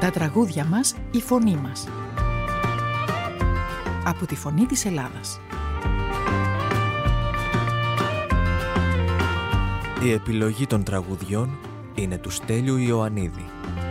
Τα τραγούδια μας, η φωνή μας. Από τη Φωνή της Ελλάδας. Η επιλογή των τραγουδιών είναι του Στέλιου Ιωαννίδη.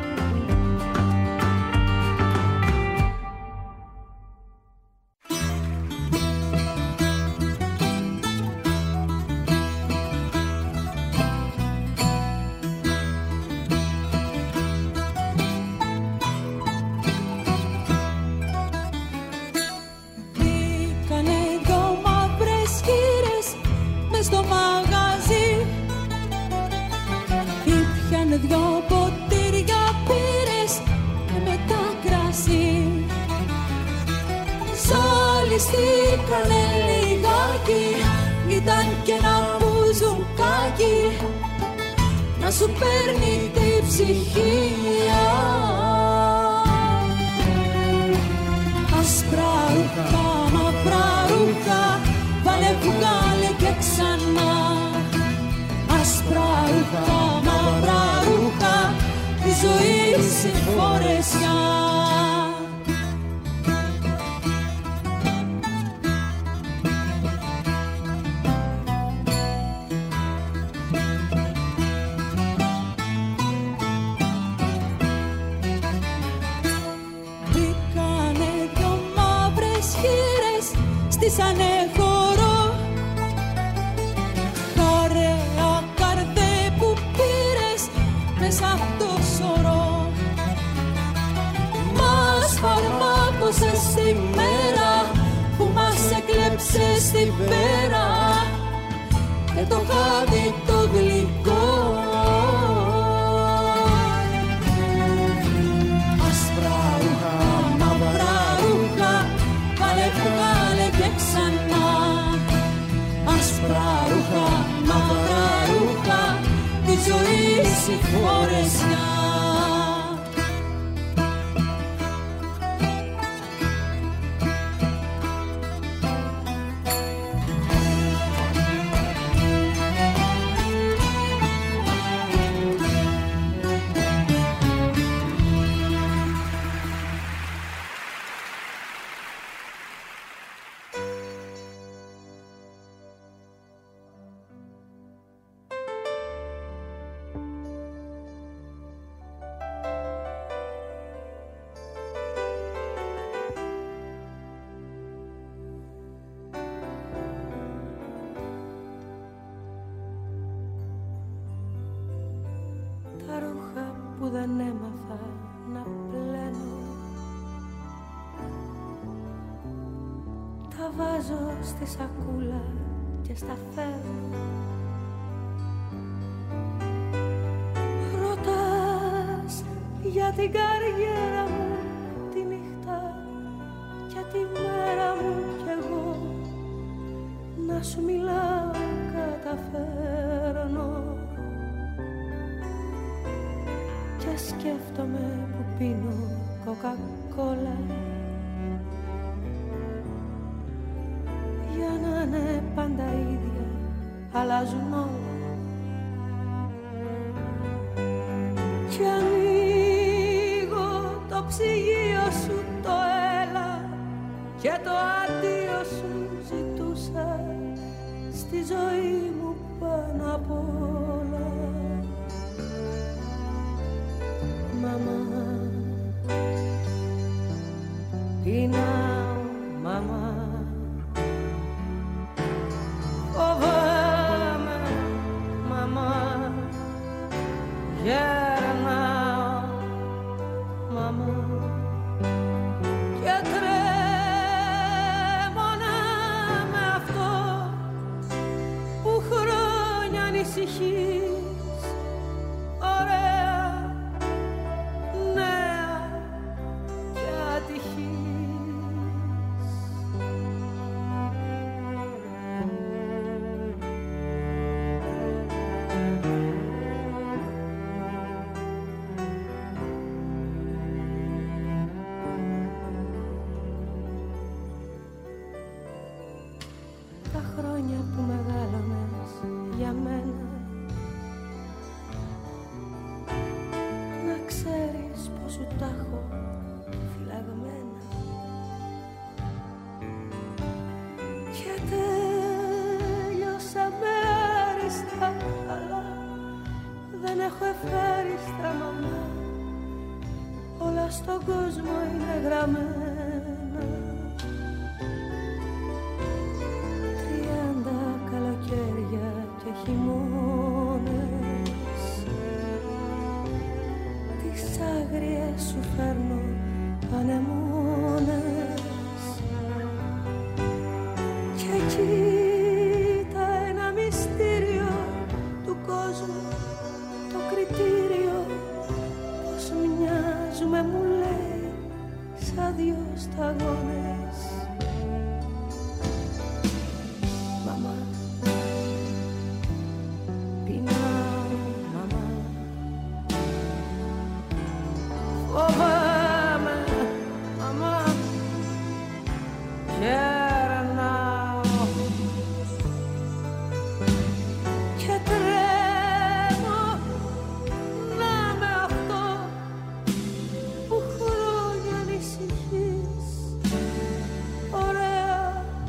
Στη σακούλα και στα φέρνω. Ρωτάς για την καριέρα μου τη νύχτα και τη μέρα μου κι εγώ να σου μιλάω καταφέρνω και σκέφτομαι που πίνω κοκακόλα για να είναι πάντα ίδια, αλλάζουν όλα. Κι ανοίγω το ψυγείο σου το έλα και το αντίο σου ζητούσα στη ζωή μου πάνω απ' όλα. Μαμά, πεινάω, μαμά. Φοβάμαι, μαμά, γερνάω, μαμά, και τρέμω να με αυτό που χρόνια ανησυχείς, ωραία, νέα και ατυχής. δεν έχω ευχάριστα μαμά, όλα στον κόσμο είναι γραμμένα. 30 καλοκαίρια και χειμώνες, τις άγριες σου φέρνω ανεμόνες. Και κοίτα ένα μυστήριο του κόσμου, το κριτήριο, πως μοιάζουμε μου λέει σαν δυο σταγόνες. Μαμά, πεινάω μαμά, φοβάμαι μαμά, γερνάω και τρέμω να με αυτό που χρόνια ανησυχείς, ωραία,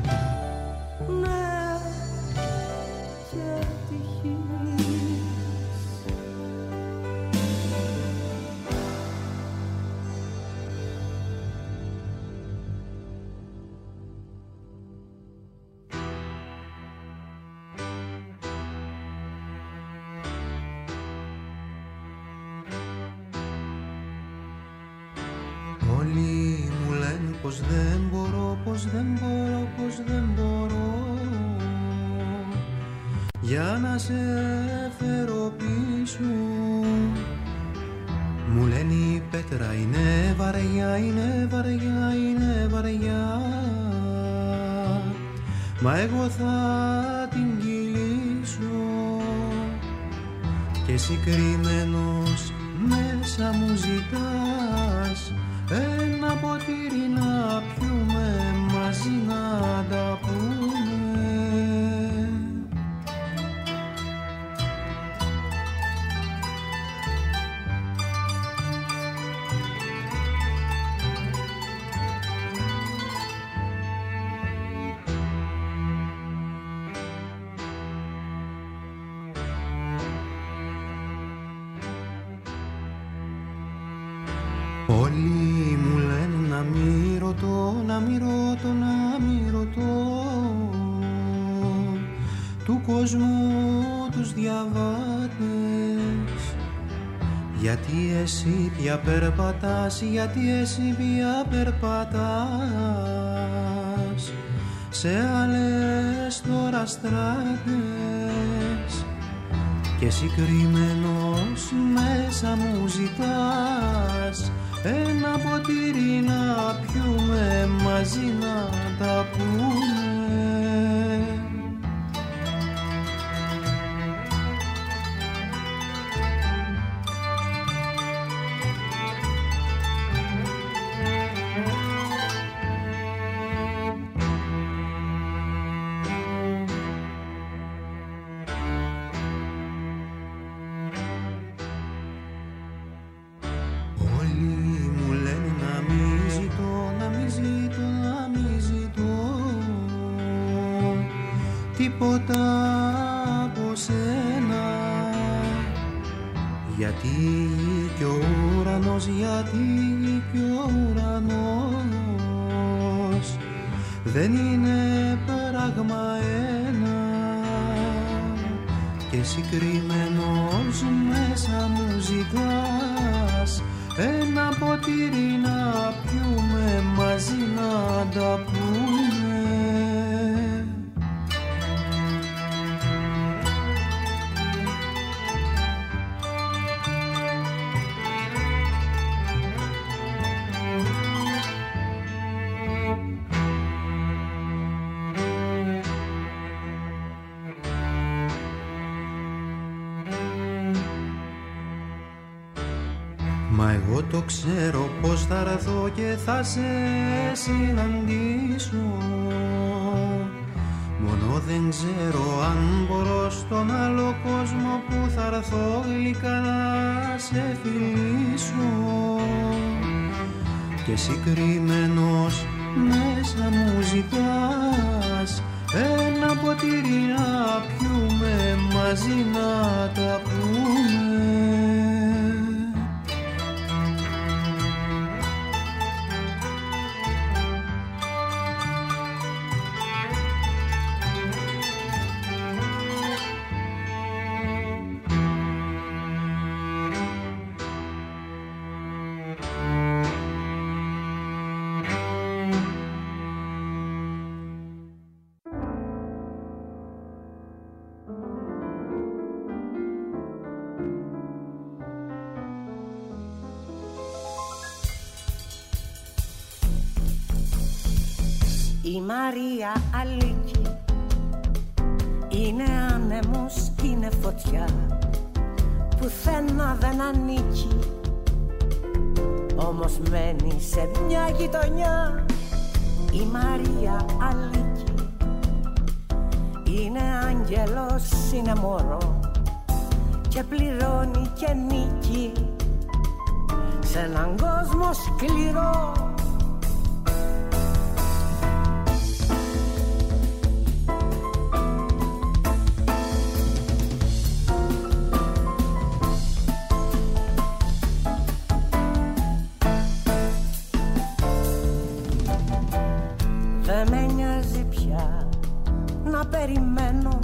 νέα και ατυχής. Όλοι μου λένε πως δεν μπορώ, πως δεν μπορώ, πως δεν μπορώ για να σε φέρω πίσω. Μου λένε η πέτρα είναι βαριά, είναι βαριά, είναι βαριά, μα εγώ θα την κυλήσω. Και εσύ κρυμμένος μέσα μου ζητάς ένα ποτήρι να πιούμε, μαζί να τα πούμε. Όλοι μου λένε να μη ρωτώ, να μη ρωτώ, να μη ρωτώ του κόσμου τους διαβάτες. Γιατί εσύ πια περπατάς, γιατί εσύ πια περπατάς σε άλλες τώρα στράτες. Και εσύ κρυμμένος μέσα μου ζητάς ένα ποτήρι να πιούμε, μαζί να τα πούμε. Τίποτα από σένα, γιατί και ο ουρανός, γιατί και ο ουρανός δεν είναι πράγμα ένα. Και εσύ κρυμμένος μέσα μου ζητάς ένα ποτήρι να πιούμε, μαζί να τα πούμε. Μα εγώ το ξέρω πως θα έρθω και θα σε συναντήσω. Μόνο δεν ξέρω αν μπορώ στον άλλο κόσμο που θα έρθω γλυκά να σε φιλήσω. Και εσύ κρυμμένος μέσα μου ζητάς ένα ποτήρι να πιούμε, μαζί να τα πούμε. Η Μαρία Αλίκη είναι άνεμος, είναι φωτιά, πουθενά δεν ανήκει, όμως μένει σε μια γειτονιά. Η Μαρία Αλίκη είναι άγγελος, είναι μωρό και πληρώνει και νίκη σε έναν κόσμο σκληρό. Δεν με νοιάζει πια να περιμένω,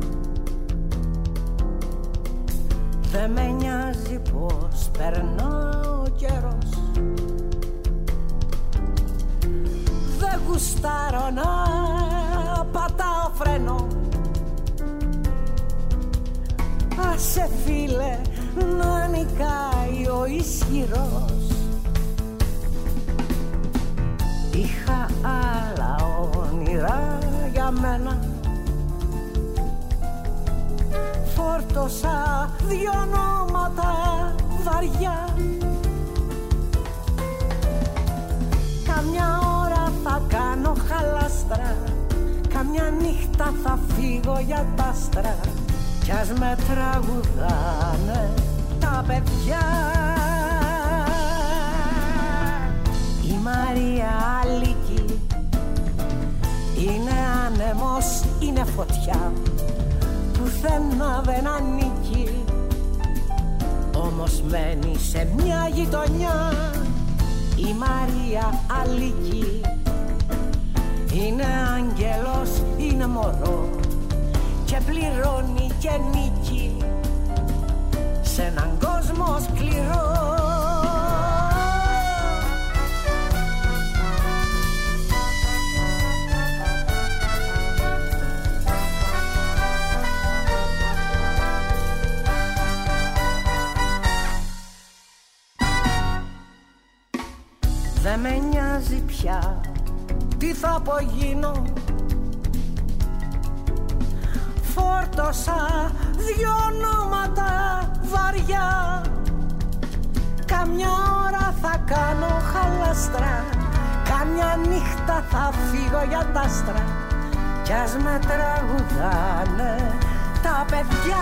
δεν με νοιάζει πως περνά ο καιρός. Δεν γουστάρω να πατάω φρένο, άσε φίλε να νικάει ο ισχυρός. Είχα άλλα όνειρα για μένα, φόρτωσα δυο ονόματα βαριά. Καμιά ώρα θα κάνω χαλάστρα, καμιά νύχτα θα φύγω για τ' άστρα, κι ας με τραγουδάνε τα παιδιά. Η Μαρία Αλίκη είναι άνεμος, είναι φωτιά, πουθενά δεν ανήκει, όμως μένει σε μια γειτονιά. Η Μαρία Αλίκη είναι άγγελος, είναι μωρό και πληρώνει και νίκη σε έναν κόσμο σκληρό. Δεν με νοιάζει πια τι θα απογίνω, φόρτωσα δυο ονόματα βαριά. Καμιά ώρα θα κάνω χαλαστρά, καμιά νύχτα θα φύγω για τ' άστρα, κι ας με τραγουδάνε τα παιδιά.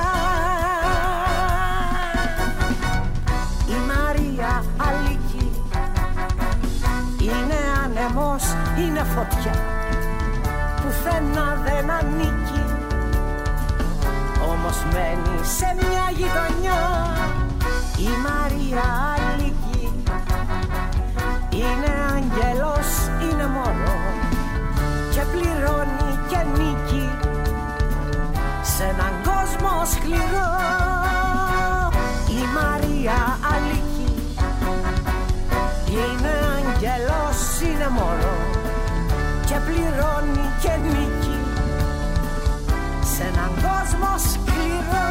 Η Μαρία Αλίκη είναι άνεμος, είναι φωτιά, πουθενά δεν ανήκει, όμως μένει σε μια γειτονιά. Η Μαρία Αλίκη είναι άγγελος, είναι μωρό και πληρώνει και νίκη σε έναν κόσμο σκληρό. Η Μαρία Αλίκη είναι άγγελος, είναι μωρό και πληρώνει και νίκη σε έναν κόσμο σκληρό.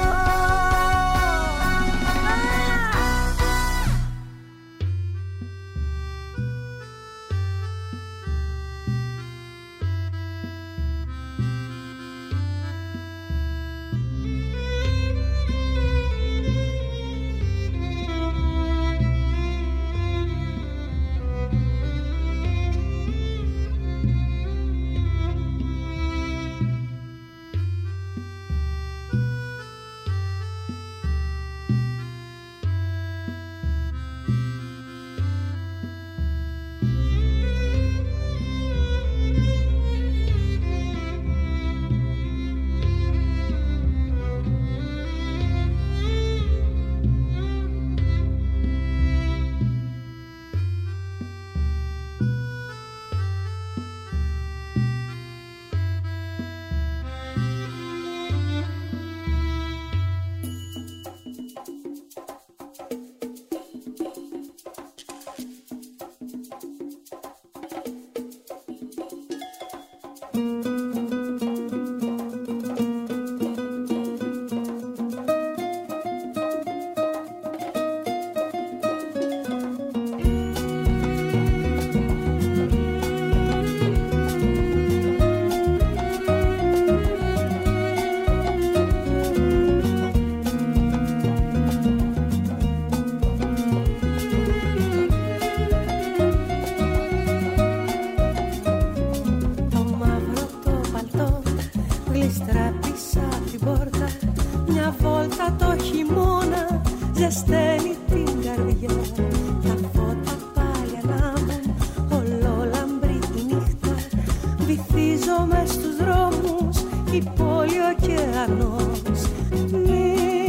ζεσταίνει την καρδιά. Τα φώτα πάλι ανάβουν, ολόλαμπρη η νύχτα. Βυθίζω μες στους δρόμους, η πόλη ο ωκεανός. Μη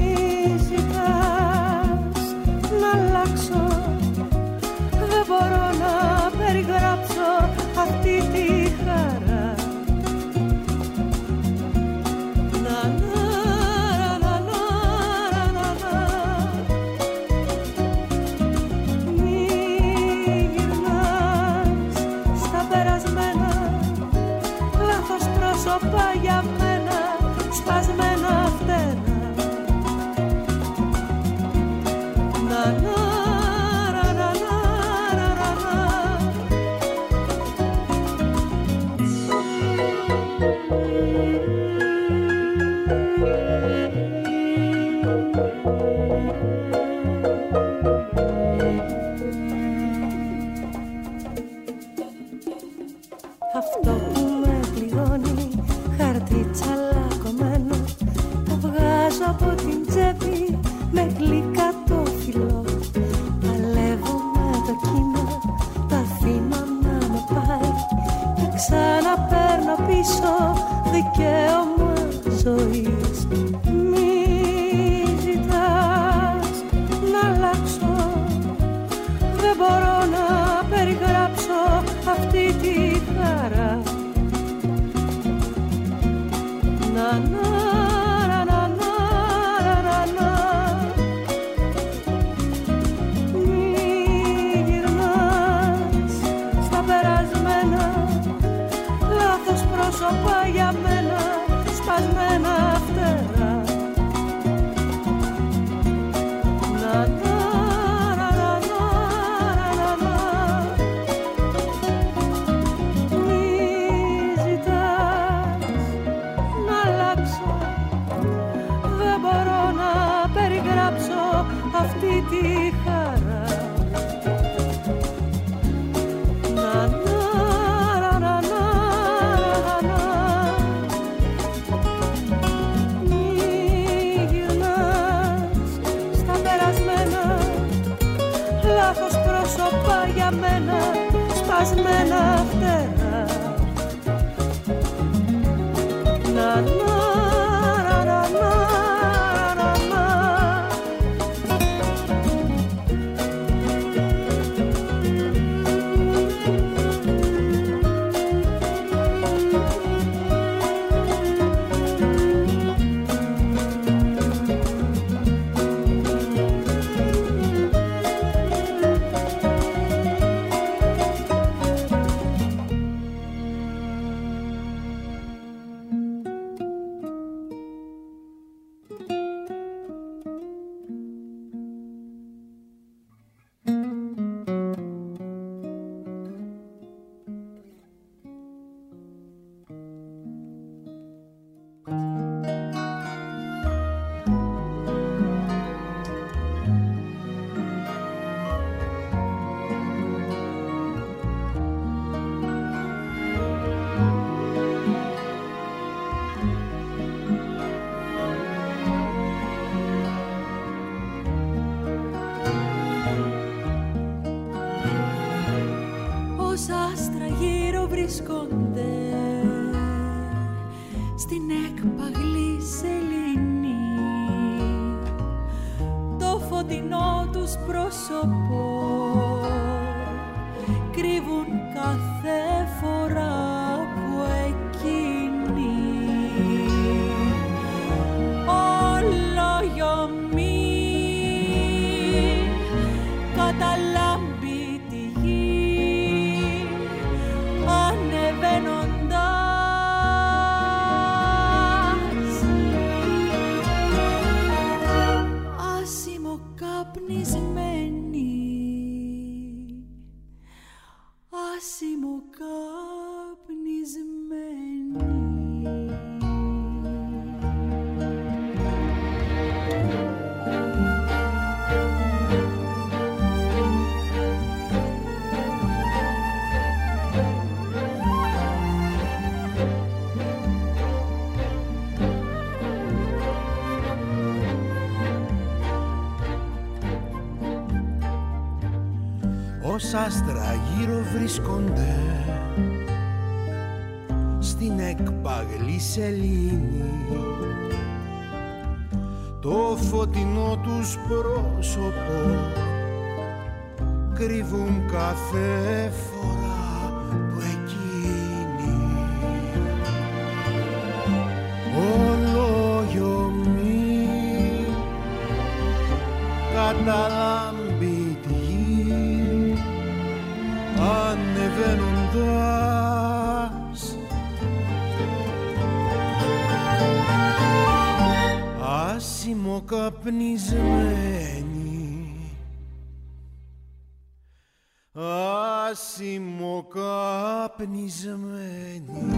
ζητάς να αλλάξω, δεν μπορώ να περιγράψω αυτή τη χαρά. Πρόσωπα για μένα, σπασμένα φτερά. Να να να να να να να. Αυτό που με πληρώνει, χαρτί τσαλακωμένο, το βγάζω από την τσέπη με γλυκά το φιλό. Παλεύω με το κύμα, το αφήνω να με πάει και ξαναπαίρνω πίσω δικαίωμα ζωής. Μη ζητάς να αλλάξω, δεν μπορώ να περιγράψω αυτή τη χαρά. Να να να να να να να. Μη γυρνάς στα περασμένα, λάθος πρόσωπα για μένα, σπασμένα φτερά. Να να να να να να. Μη ζητάς να αλλάξω, δεν μπορώ να περιγράψω αυτή τη χαρά. Να να να να να. Μη γυρνάς στα περασμένα, λάθος πρόσωπα για μένα, σπασμένα φτερά. Να να να να να να. στην έκπαγλη σελήνη το φωτεινό τους πρόσωπο κρύβουν κάθε φορά που εκείνη ολογιομεί καταλάμπει τη γη ανεβαίνοντας άσημο καπνισμένη άσημο καπνισμένη. όσα άστρα γύρω βρίσκονται στην εκπαγλή σελήνη, το φωτεινό τους πρόσωπο κρύβουν κάθε φορά που εκείνη ολόγιομη καταλάμπει τη γη ανεβαίνοντας άσημο καπνισμένη, άσημο καπνισμένη.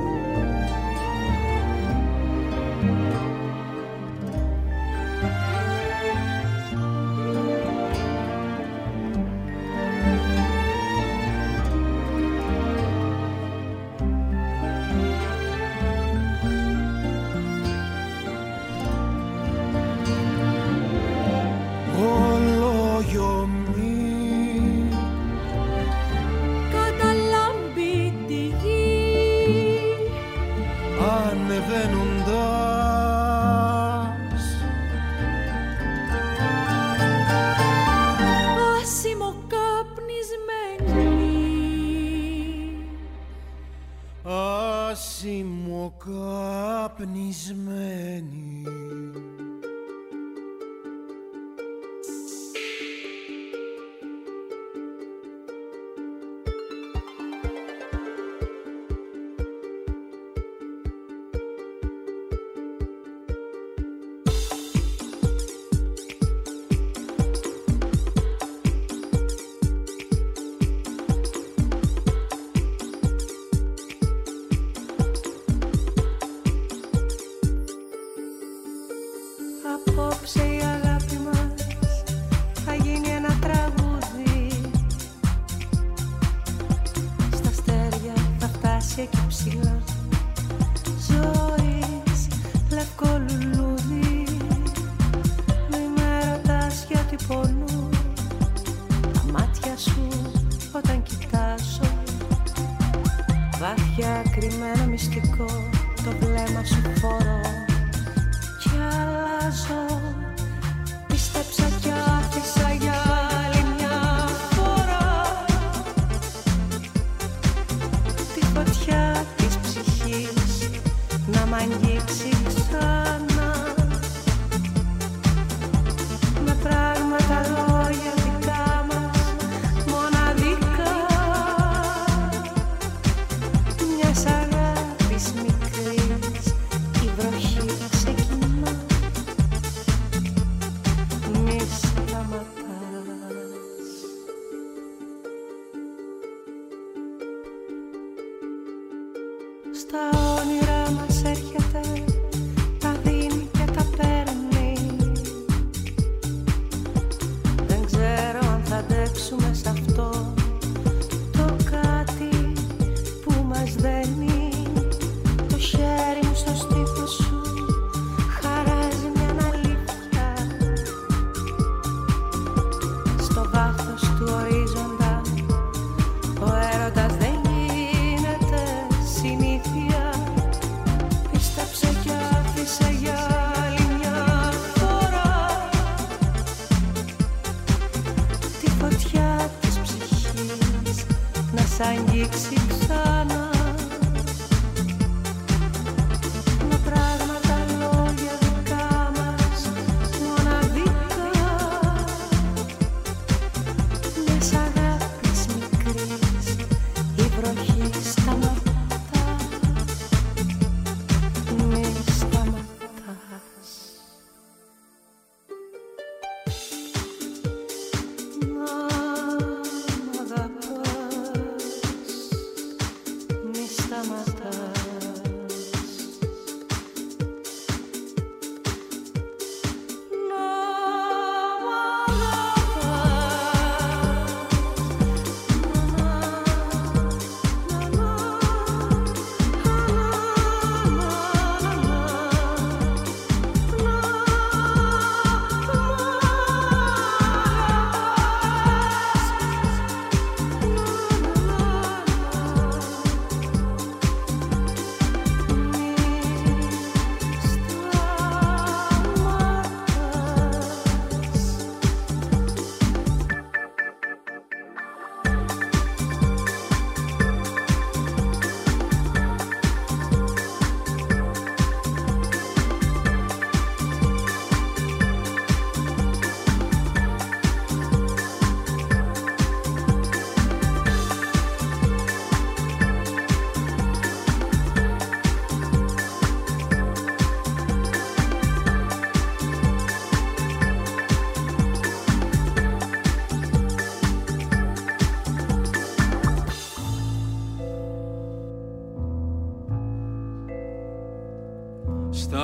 Καπνισμένη.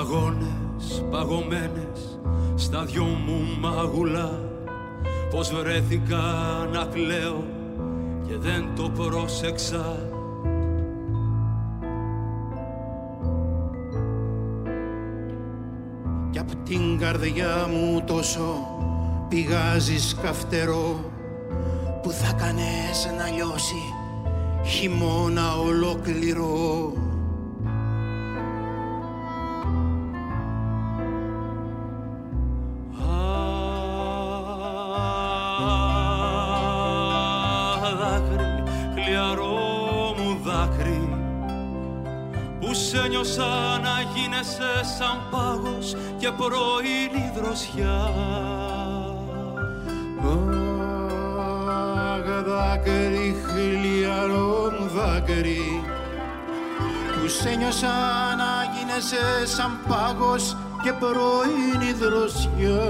σταγόνες παγωμένες στα δυο μου μάγουλα, πως βρέθηκα να κλαίω και δεν το πρόσεξα. Κι απ' την καρδιά μου τόσο πηγάζεις καυτερό, που θα κάνες να λιώσει χειμώνα ολόκληρο. Δάκρυ, χλιαρό μου δάκρυ, που σε νιώσα να γίνεσαι σαν πάγος και πρωινή δροσιά. Δάκρυ, χλιαρό μου δάκρυ, που σε νιώσα να γίνεσαι σαν πάγος και πρωινή δροσιά.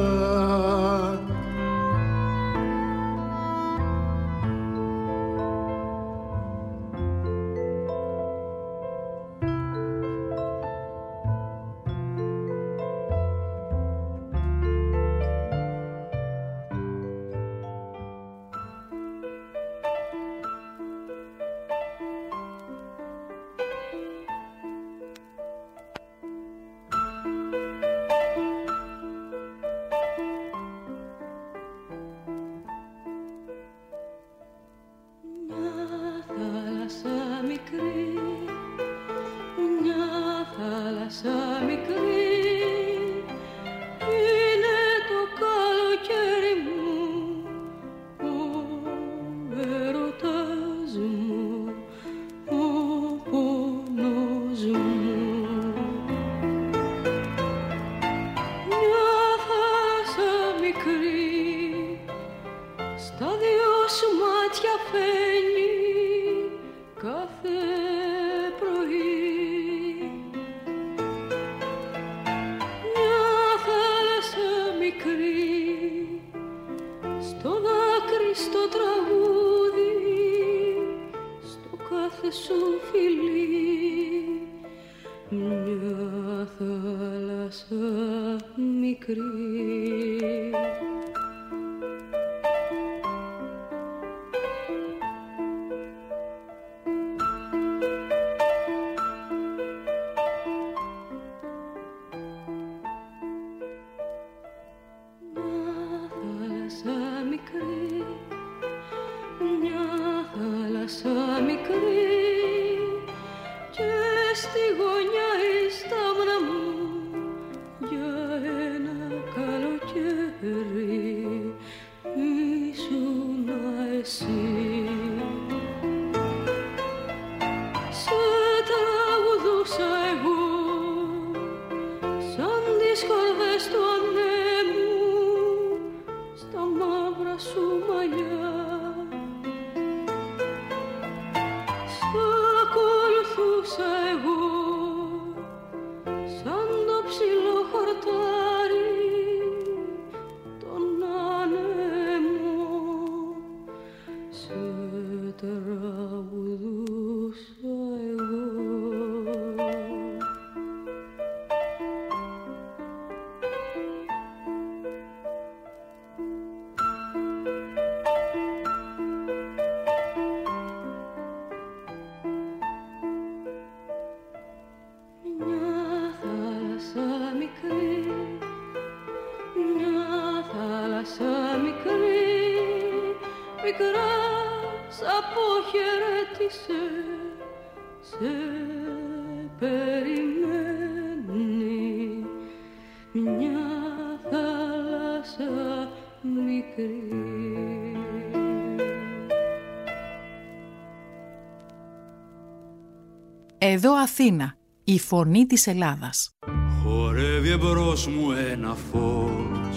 Εδώ Αθήνα, η φωνή της Ελλάδας. Χορεύει εμπρός μου ένα φως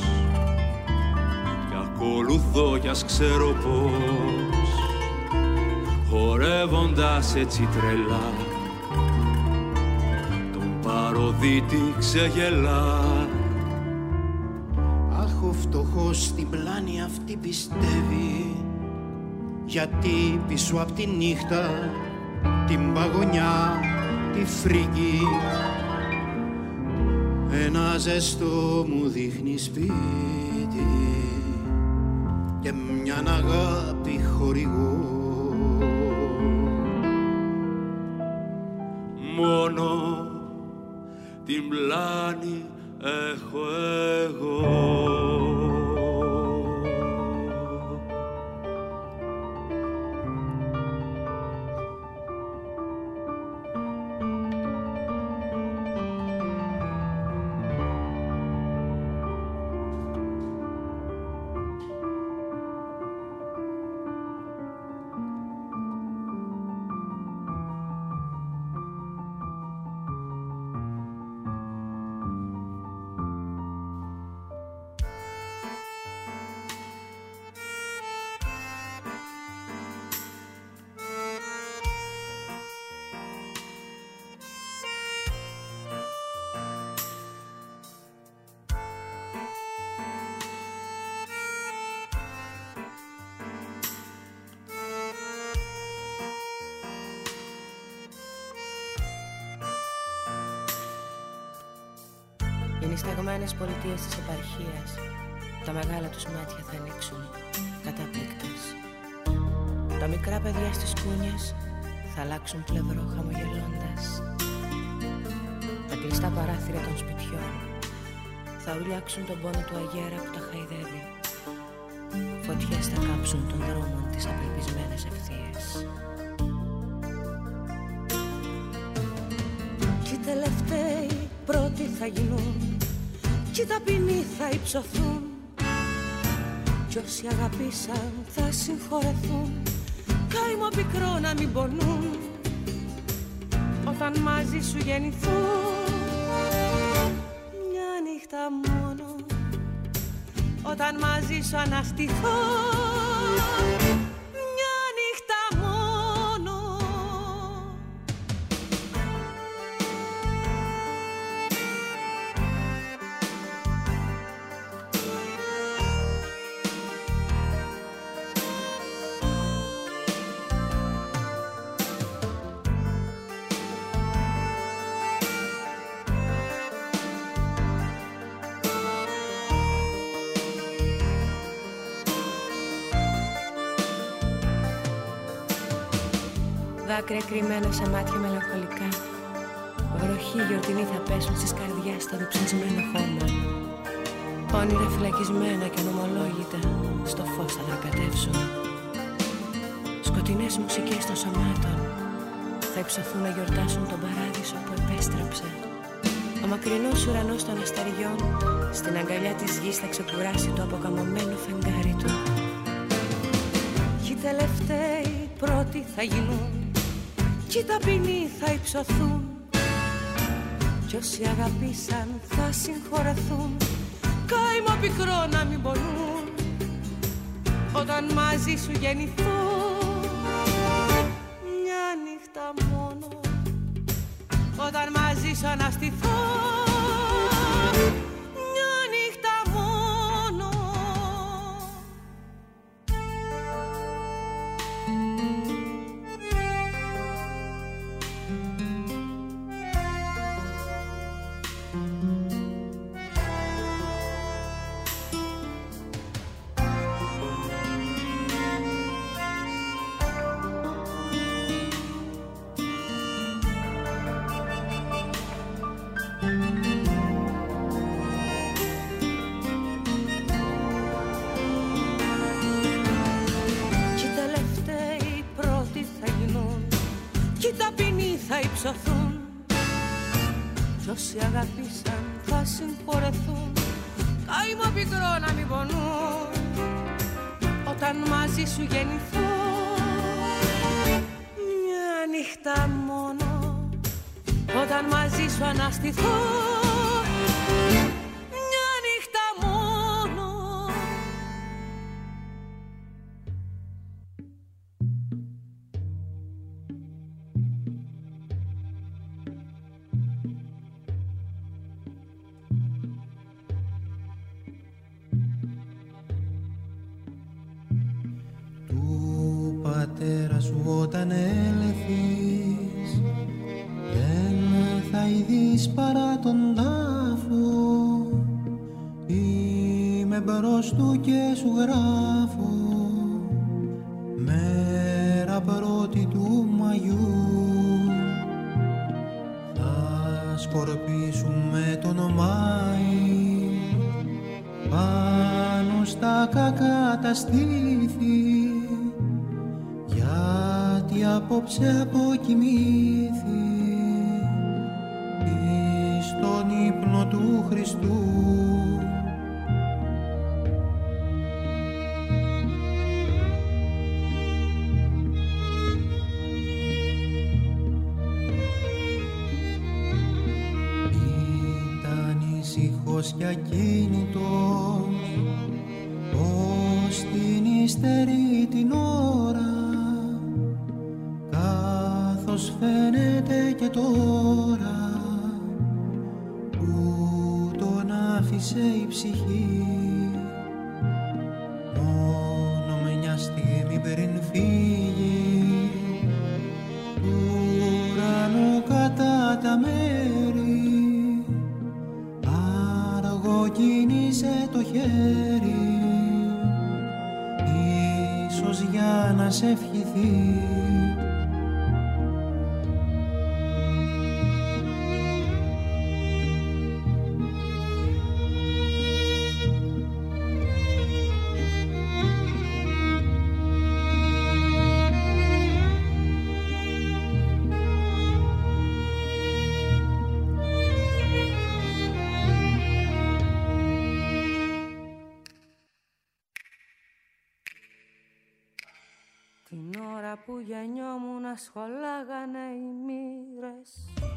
κι ακολουθώ κι ας ξέρω πώς, χορεύοντας έτσι τρελά τον παροδίτη ξεγελά. Αχ, ο φτωχός στην πλάνη αυτή πιστεύει, γιατί πίσω απ' τη νύχτα την παγωνιά, τη φρίκη, ένα ζεστό μου δείχνει σπίτι και μιαν αγάπη χορηγώ. Μόνο την πλάνη έχω εγώ. Οι νησταγμένες πολιτείες της επαρχίας, τα μεγάλα τους μάτια θα ανοίξουν, κατάπληκτες. Τα μικρά παιδιά στις κούνιες θα αλλάξουν πλευρό χαμογελώντας. Τα κλειστά παράθυρα των σπιτιών θα ουρλιάξουν τον πόνο του αγέρα που τα χαϊδεύει. Φωτιές θα κάψουν των δρόμων τις απελπισμένες ευθείες. Κι οι τελευταίοι πρώτοι θα γίνουν, κι οι ταπεινοί θα υψωθούν, κι όσοι αγαπήσαν θα συγχωρεθούν. Κάημο πικρό να μην πονούν όταν μαζί σου γεννηθούν. Μια νύχτα μόνο όταν μαζί σου αναστηθούν. Μια νύχτα μόνο. Δάκρυα κρυμμένα σε μάτια μελαγχολικά, βροχή γιορτινή θα πέσουν στις καρδιάς στο διψασμένο χώμα. Όνειρα φυλακισμένα και νομολόγητα στο φως θα δρακατεύσουν. Σκοτεινές μουσικές των σωμάτων θα υψωθούν να γιορτάσουν τον παράδεισο που επέστρεψε. Ο μακρινός ουρανός των αστεριών στην αγκαλιά της γης θα ξεκουράσει το αποκαμωμένο φεγγάρι του. Κι οι τελευταίοι πρώτοι θα γίνουν, κι οι ταπεινοί θα υψωθούν, κι όσοι αγαπήσαν θα συγχωρεθούν. Κάημο πικρό να μην πονούν όταν μαζί σου γεννηθούν. Μια νύχτα μόνο όταν μαζί σου αναστηθούν. Μια νύχτα μόνο. Κι όσοι αγαπήσαν θα συγχωρεθούν. Κάημο πικρό να μην πονούν όταν μαζί σου γεννηθούν. Μια νύχτα μόνο όταν μαζί σου αναστηθούν. Μια νύχτα μόνο. Πατέρα σου όταν έλθεις δεν θα ειδείς παρά τον τάφο μπρος του και σου γράφω μέρα πρώτη του Μαγιού. Θα σκορπίσουμε τον Μάη πάνω στα κακά τα στήθη, γιατί απόψε αποκοιμήθη εις τον ύπνο του Χριστού. Ήταν ήσυχος και ακίνητος ως την ύστερη την ώρα, καθώς φαίνεται και τώρα που τον άφησε η ψυχή. Μόνο με μια στιγμή πριν φύγει του ουρανού κατά τα μέρη, αργό κίνησε το χέρι, ίσως για να σε ευχηθεί. Που γεννιόμουν σχολάγανε οι μοίρες,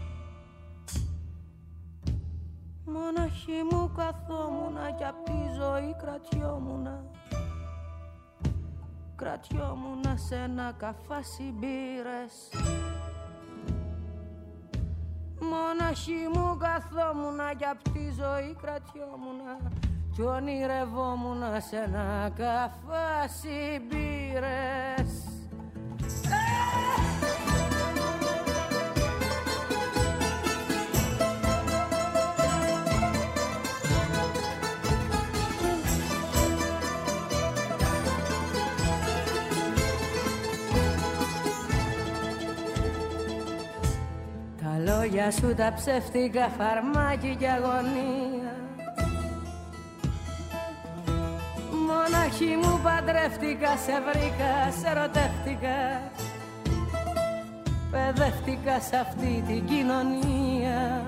μοναχή μου καθόμουνα κι απ' τη ζωή κρατιόμουνα σε ένα καφάσι μπύρες. Μοναχή μου καθόμουνα κι απ' τη ζωή κρατιόμουνα κι ονειρευόμουνα σε ένα καφάσι μπύρες. Τα λόγια σου τα ψεύτικα φαρμάκι κι αγωνία, μοναχή μου παντρεύτηκα, σε βρήκα, σε ερωτεύτηκα, παιδεύτηκα σ' αυτή την κοινωνία.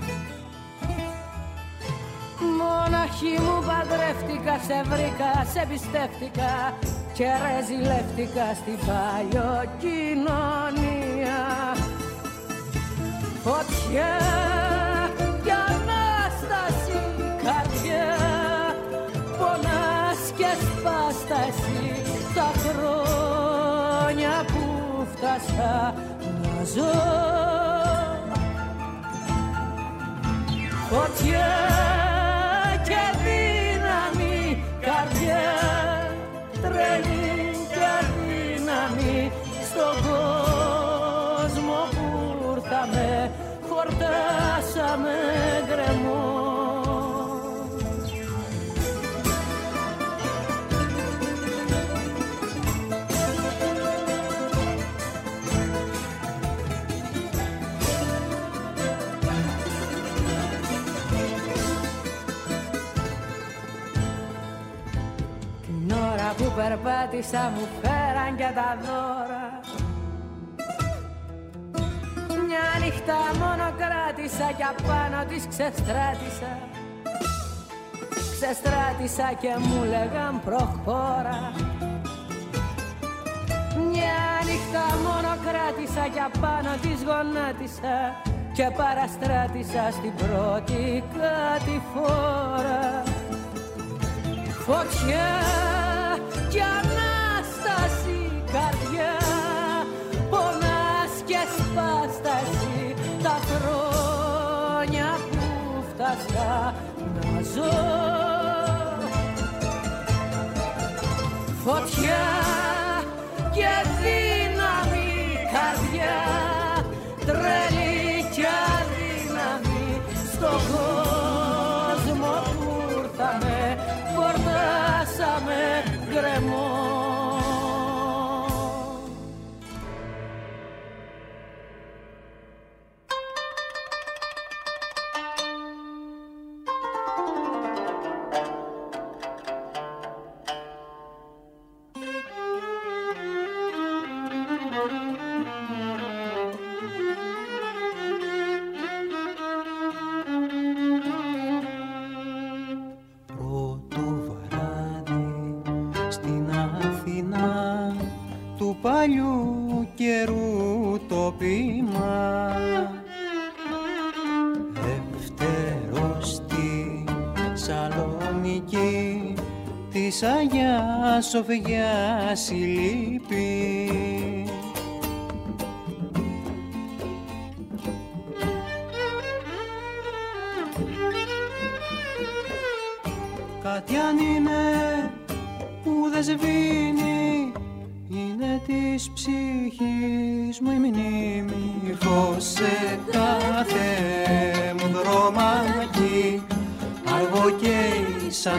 Μοναχή μου παντρεύτηκα, σε βρήκα, σε πιστεύτηκα και ρεζιλεύτηκα στην παλιοκοινωνία. Φωτιά κι Ανάσταση, καρδιά, πονάς και σπάστα εσύ τα χρόνια που φτάσα να ζω. Φωτιά και δύναμη, καρδιά, τρελή και αδύναμη στον κόσμο που ήρθαμε, χορτάσαμε γκρεμό. Την ώρα που περπάτησα μου φέραν και τα δώρα, μια νύχτα μόνο κράτησα κι απάνω της ξεστράτησα και μου λέγαν προχώρα. Μια νύχτα μόνο κράτησα κι απάνω της γονάτισα και παραστράτησα στην πρώτη κατηφόρα. Φωτιά κι Ανάσταση, καρδιά, πονάς και σπάσταση τα χρόνια που φτάσα να ζω. Φωτιά και δύναμη, καρδιά, τρελή και αδύναμη στον κόσμο που ήρθαμε, πορτά παλιού καιρού το ποίημα. Δεύτερο στη Σαλονίκη της Αγιάς Σοφιάς η λύπη. Κάτι αν είναι που δεν σβήνει, είναι της ψυχής μου η μνήμη. Φως σε κάθε μου δρομάκι, αργό καίει σαν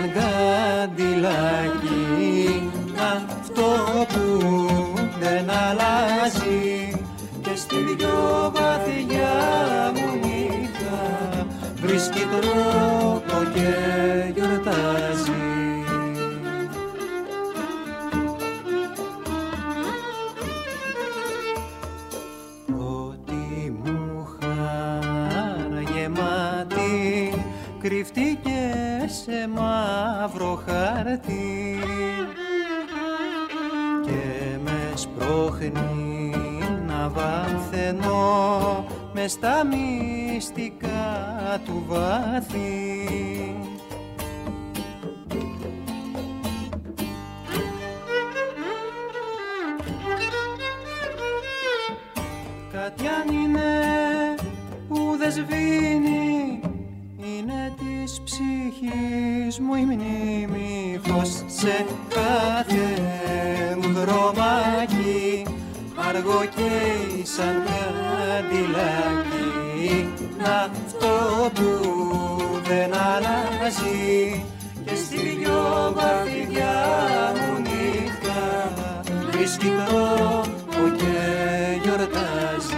καντιλάκι. Αυτό που δεν αλλάζει και στη δυο βαθιά μου νύχτα βρίσκει τρόπο και γιορτάζει. Ό,τι μου χάρα γεμάτη κρυφτήκε σε μαύρο χαρτί και με σπρώχνει να βαθαίνω μες στα μυστικά του βάθη. Κάτι αν είναι που δεν σβήνει, είναι της ψυχής μου η μνήμη. Φως σε κάθε μου δρομάκι, αργό καίει σαν καντιλάκι. Αυτό που δεν αλλάζει και στη δυο βαθιά μου νύχτα βρίσκει τρόπο και γιορτάζει.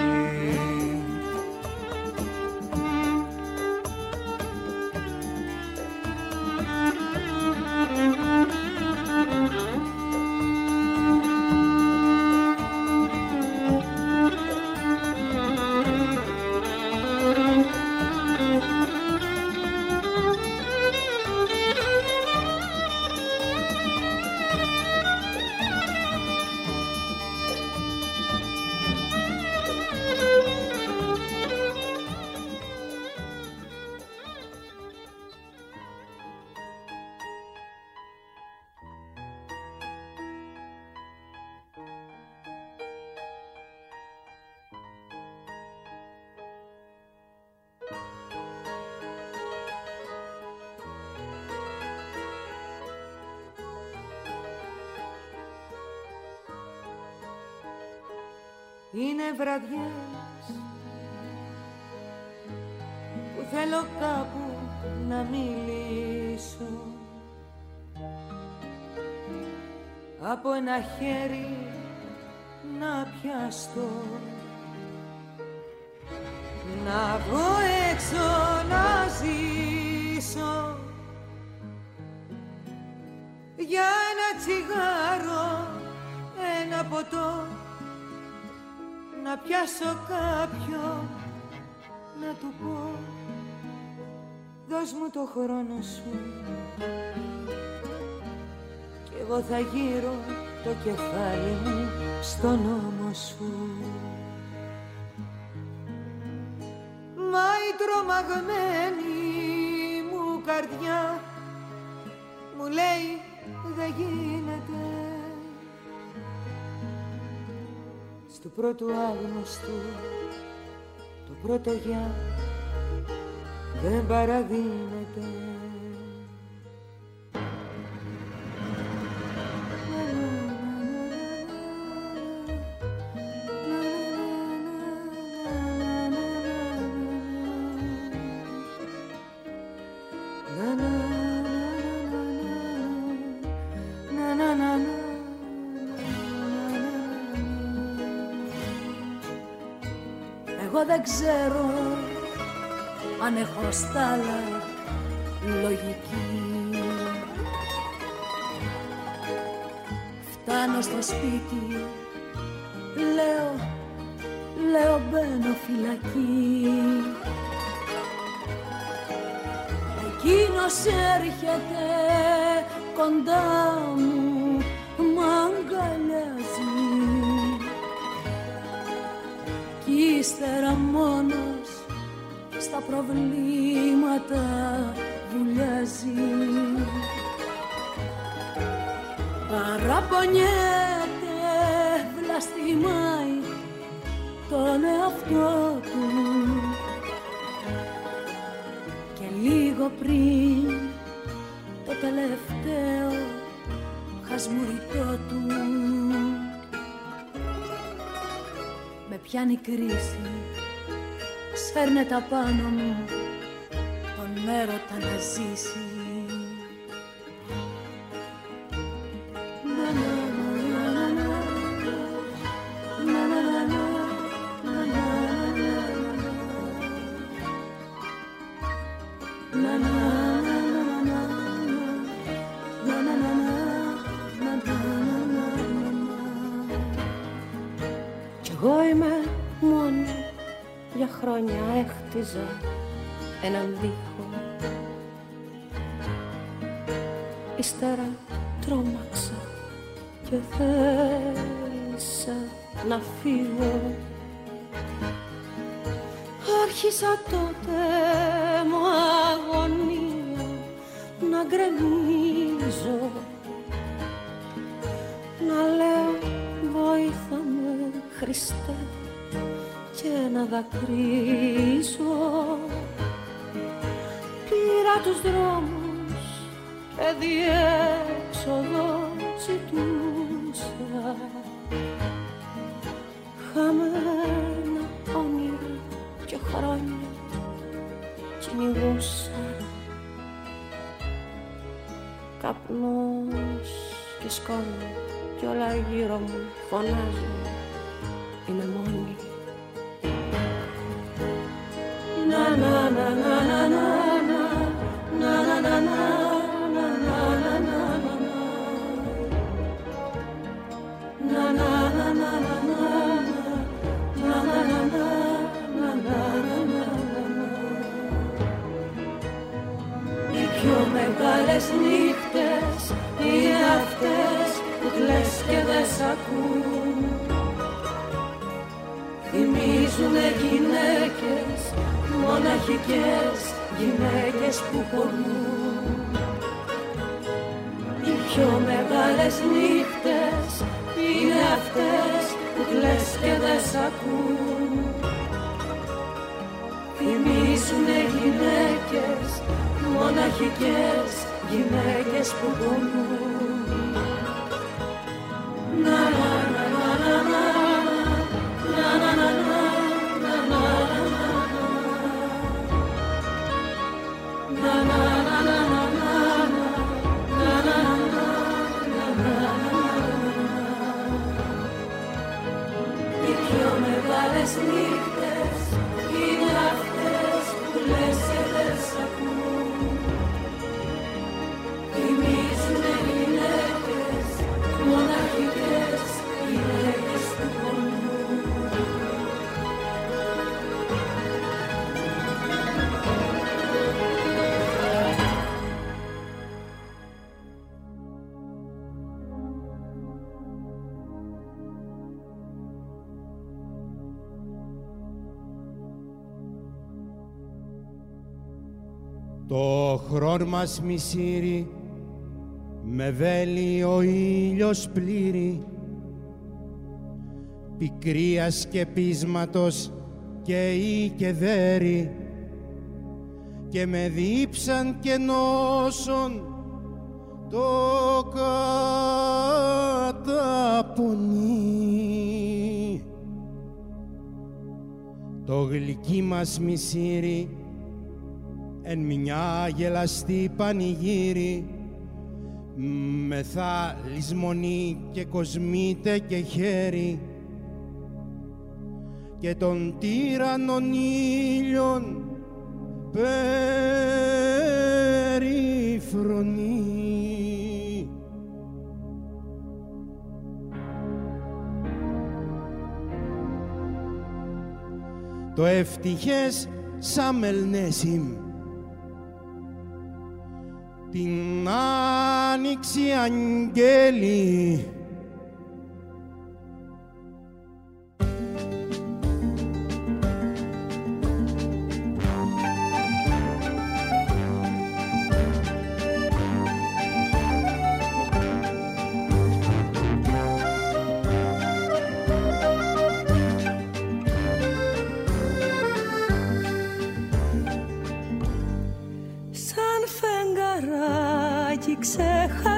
Είναι βραδιές που θέλω κάπου να μιλήσω, από ένα χέρι να πιαστώ, να βγω έξω να ζήσω, για ένα τσιγάρο, ένα ποτό, να πιάσω κάποιον, να του πω δώσ' μου το χρόνο σου κι εγώ θα γύρω το κεφάλι μου στον ώμο σου. Μα η τρομαγμένη μου καρδιά μου λέει δεν γίνεται. Του πρώτου άγνωστου το πρώτο γεια δεν παραδίνεται. Εγώ δεν ξέρω αν έχω στάλα λογική. Φτάνω στο σπίτι, λέω μπαίνω φυλακή. Εκείνος έρχεται κοντά μου, μ' αγκαλιάζει ύστερα μόνος στα προβλήματα βουλιάζει. Παραπονιέται, βλαστημάει τον εαυτό του και λίγο πριν το τελευταίο χασμουριτό του με πιάνει κρίση, σέρνεται απάνω μου τον έρωτα να ζήσει. Εγώ είμαι μόνη, για χρόνια έχτιζα έναν δίχο. Ύστερα τρόμαξα και θέλησα να φύγω. Άρχισα τότε μου αγωνία να γκρεμίζω, να λέω βοήθα με Χριστέ και να δακρύζω. Πήρα τους δρόμους και διέξοδο ζητούσα, χαμένα όνειρα και χρόνια κυνηγούσα. Καπνός και σκόνη κι όλα γύρω μου φωνάζουν, είμαι μόνη. Να να να να να να να να να να. Οι πιο μεγάλες νύχτες είναι αυτές που κλαις και δεν σ' ακούν. Θυμίζουνε γυναίκες, μοναχικές γυναίκες που πονούν. Οι πιο μεγάλες νύχτες είναι αυτές που κλαις και δεν σ' ακούν. Θυμίζουνε γυναίκες, μοναχικές γυναίκες που πονούν. Να να να να να να να να νύχτες είναι αυτές που λες και δεν σ' ακούν. Θυμίζουνε γυναίκες, μοναχικές γυναίκες που πονούν. Το χρόνο μας μισήρει, με βέλει ο ήλιος πλήρη, πικρίας και πείσματος και ή και δέρη, και με δίψαν και νόσον το καταπονεί. Το γλυκί μας μισήρι εν μια γελαστή πανηγύρι, μεθά λησμονεί και κοσμείται και χέρι, και των τύραννων ήλιων περιφρονεί. Το ευτυχές Σαμελνέσιμ την άνοιξη αγγέλη.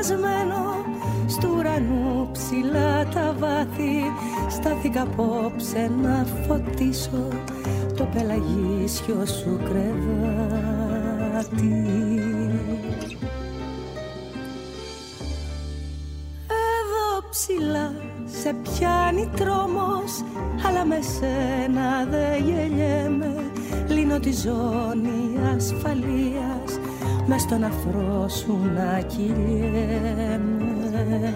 σπασμένο στου ουρανού ψηλά τα βάθη. Στάθηκα απόψε να φωτίσω το πελαγίσιο σου κρεβάτι. Εδώ ψηλά σε πιάνει τρόμος, αλλά με σένα δεν γελιέμαι. Λύνω τη ζώνη ασφαλείας, μες στον αφρό σου να κυλιέμαι.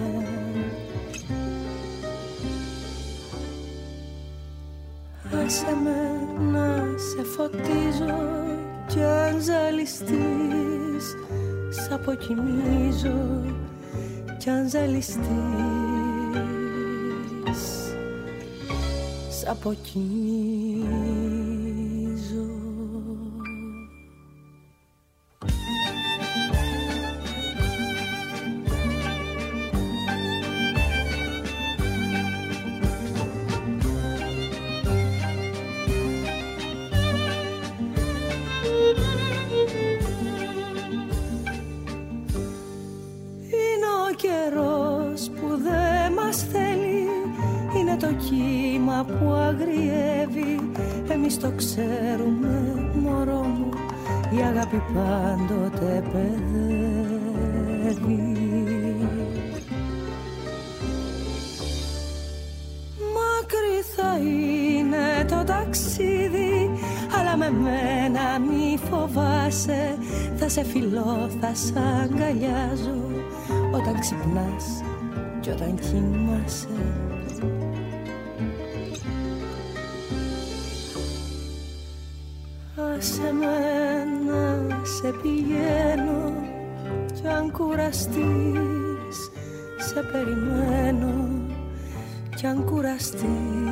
Άσε με να σε φωτίζω κι αν ζαλιστείς, σ' αποκοιμίζω κι αν ζαλιστείς, σ' αποκοιμίζω. Που αγριεύει, εμείς το ξέρουμε μωρό μου, η αγάπη πάντοτε παιδεύει. Μακρύ θα είναι το ταξίδι, αλλά με μένα μη φοβάσαι. Θα σε φιλώ, θα σ' αγκαλιάζω όταν ξυπνάς κι όταν κοιμάσαι. Σε μένα σε πηγαίνω κι αν κουραστείς, σε περιμένω κι αν κουραστείς,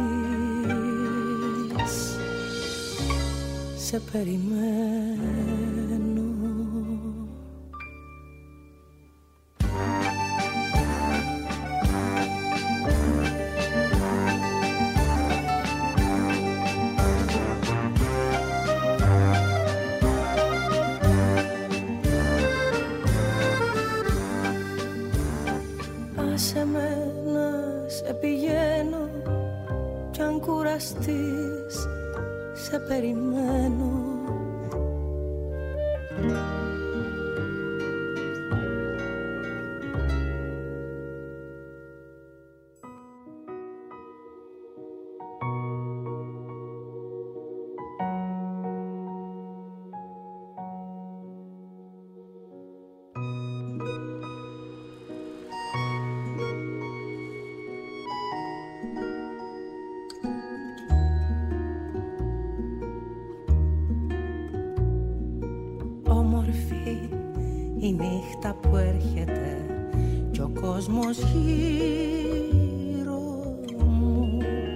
σε περιμένω. Σε μένα σε πηγαίνω κι αν κουραστείς, σε περιμένω. Η νύχτα που έρχεται κι ο κόσμος γύρω μου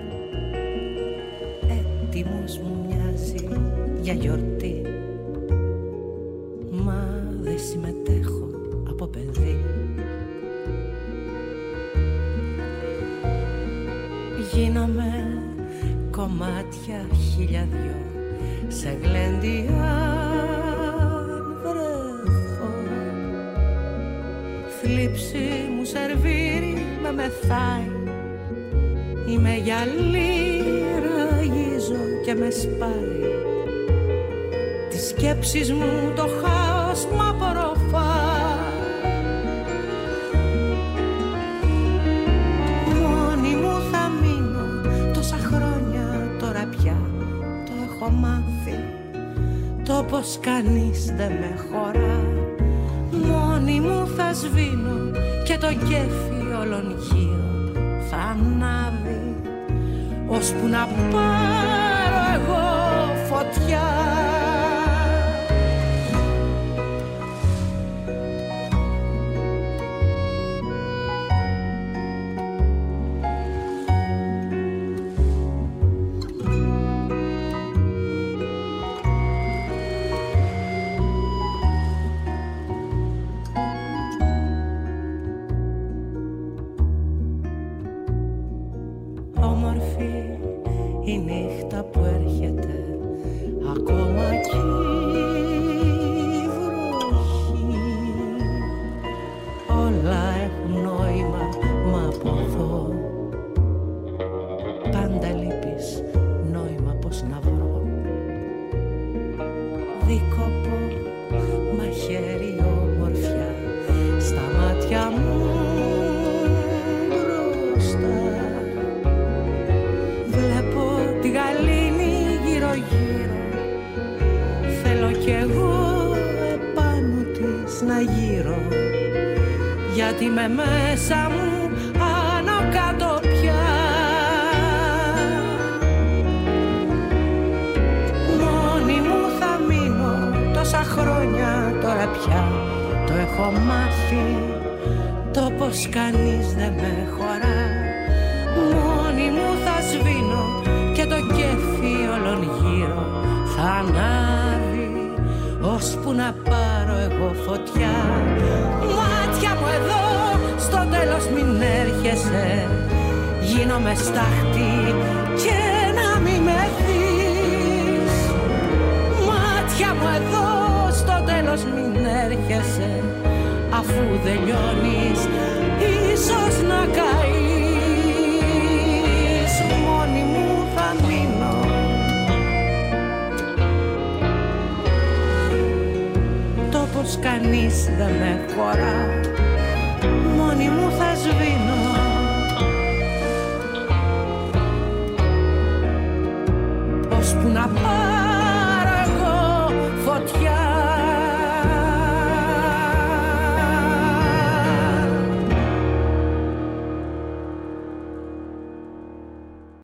έτοιμος μου μοιάζει για γιορτή, μα δεν συμμετέχω από παιδί. Γίναμε κομμάτια χιλιαδιό σε γλέντια. Θλίψη μου σερβίρει, με μεθάει. Είμαι γυαλί, ραγίζω και με σπάει. Τις σκέψεις μου το χάος μ' απορροφά. Μόνη μου θα μείνω τόσα χρόνια τώρα πια. Το έχω μάθει, το πως κανείς δεν με χωρά. Μόνη μου θα σβήνω και το κέφι ολονχείο θα ανάβει, ώσπου να πάρω εγώ φωτιά. Η νύχτα που έρχεται ακόμα κι η βροχή, όλα ότι με μέσα μου άνω κάτω πια. Μόνη μου θα μείνω τόσα χρόνια τώρα πια. Το έχω μάθει το πως κανείς δεν με χωρά. Μόνη μου θα σβήνω και το κέφι όλων γύρω θα ανάβει, ώσπου να πάρω εγώ φωτιά. Μάτια μου εδώ, στο τέλος μην έρχεσαι. Γίνομαι στάχτη και να μη με δεις. Μάτια μου εδώ, στο τέλος μην έρχεσαι. Αφού δεν λιώνεις, ίσως να καείς. Μόνη μου θα μείνω. Το πως κανείς δεν με χωρά. Μόνη μου θα σβήνω.